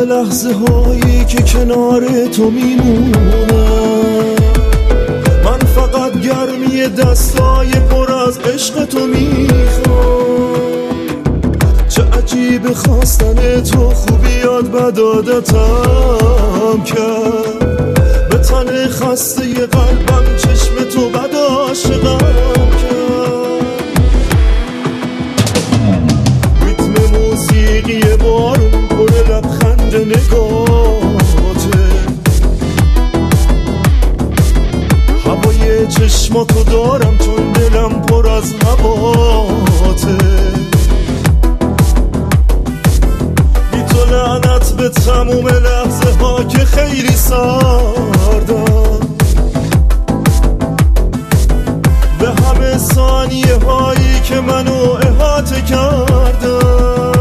لحظه هایی که کنار تو میمونم، من فقط گرمی دستای پر از عشق تو میخوام. چه عجیب خواستن تو، خوبیات بد عادتم کرد، به تن خسته قلبم چشم تو بد عاشقم کرد. ریتم موسیقی بارون پر لبخند نگاهته، هوای چشماتو دارم چون دلم پر از هواته. بی تو لعنت به تموم لحظه ها که خیلی سردم، به همه ثانیه هایی که منو احاطه کردن.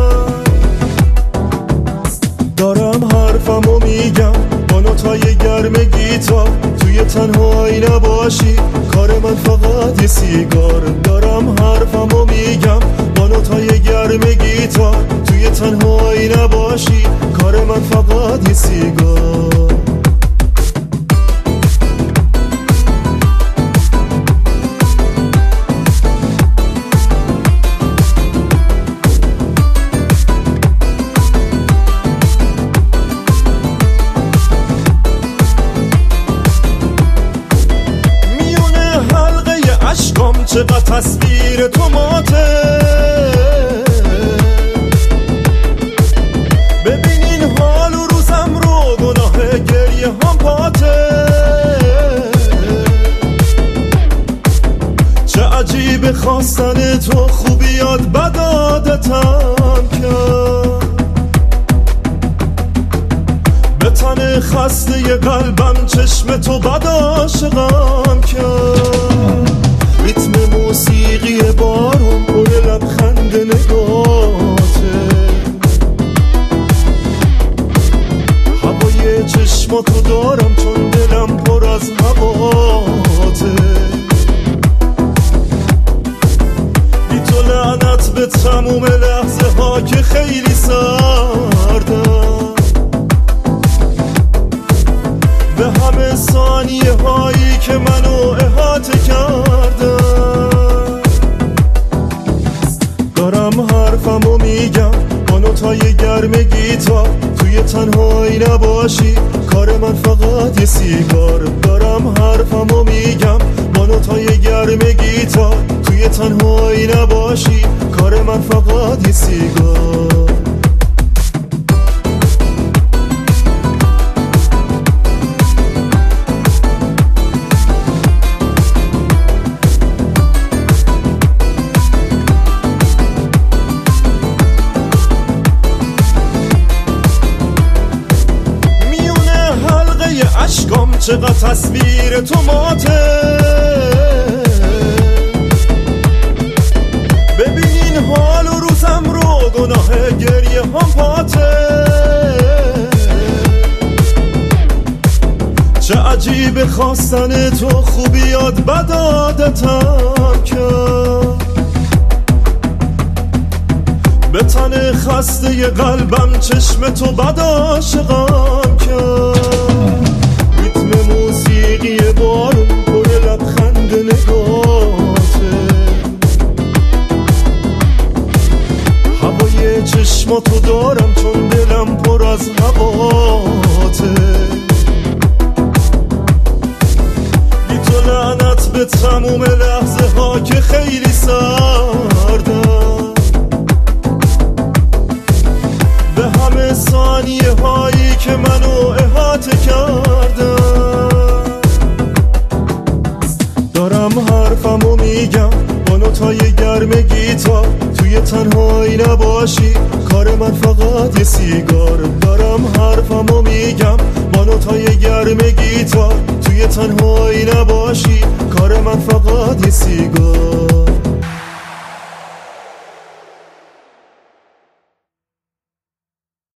دارم حرفمو میگم با نوتای گرم گیتار، توی تنهایی نباشی کار من فقط یه سیگار. دارم حرفمو میگم با نوتای گرم گیتار، توی تنهایی نباشی کار من فقط یه سیگار. چقدر تصویر تو ماته، ببینین حال و روزم رو، گناه گریه هم پاته. چه عجیب خواستن تو، خوبیات بد عادتم کرد، به تن خسته قلبم چشم تو بد عاشقم کرد. ریتم موسیقی بارون پر لبخند نگاهته، هوای چشماتو دارم چون دلم پر از هواته. بی تو لعنت به تموم لحظه ها که خیلی سردم، به همه ثانیه هایی که منو احاطه کردن. دارم حرفمو میگم با نوتای گرم گیتار، توی تنهایی نباشی کار من فقط یه سیگار. دارم حرفمو میگم با نوتای گرم گیتار، توی تنهایی نباشی کار من فقط یه سیگار. عشقام چقدر تصویر تو ماته، ببینین حال و روزم رو، گناه گریه هم پاته. چه عجیب خواستن تو، خوبیات بد عادتم کرد، به تن خسته قلبم چشم تو بد عاشقم کرد. موسیقی بارون پر لبخند نگاهته، هوای چشماتو دارم چون دلم پر از هواته. بی تو لعنت به تموم لحظه ها که خیلی سردم، به همه ثانیه هایی که منو احاطه کردن. دارم حرفمو میگم با نوتای گرم گیتار، توی تنهایی نباشی کار من فقط یه سیگار. دارم حرفمو میگم با نوتای گرم گیتار، توی تنهایی نباشی کار من فقط یه سیگار.